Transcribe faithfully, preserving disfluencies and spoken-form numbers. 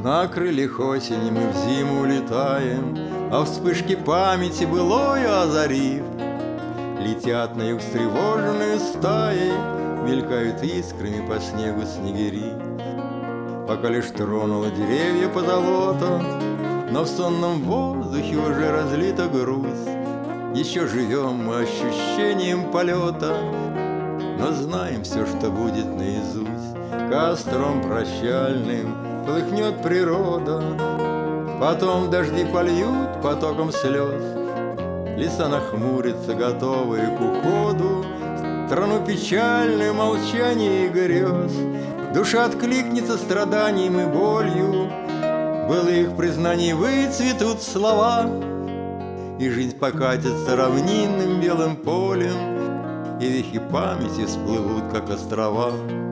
На крыльях осени мы в зиму улетаем, а вспышки памяти былое озарив, летят на юг встревоженные стаи, мелькают искрами по снегу снегири. Пока лишь тронула деревья позолота, но в сонном воздухе уже разлита грусть. Еще живем мы ощущением полета, но знаем все, что будет наизусть. Костром прощальным полыхнет природа, потом дожди польют потоком слез. Леса нахмурятся, готовые к уходу, страну печальную молчание и грез. Душа откликнется страданием и болью, былых признаний выцветут слова, и жизнь покатится равнинным белым полем, и вехи памяти всплывут, как острова.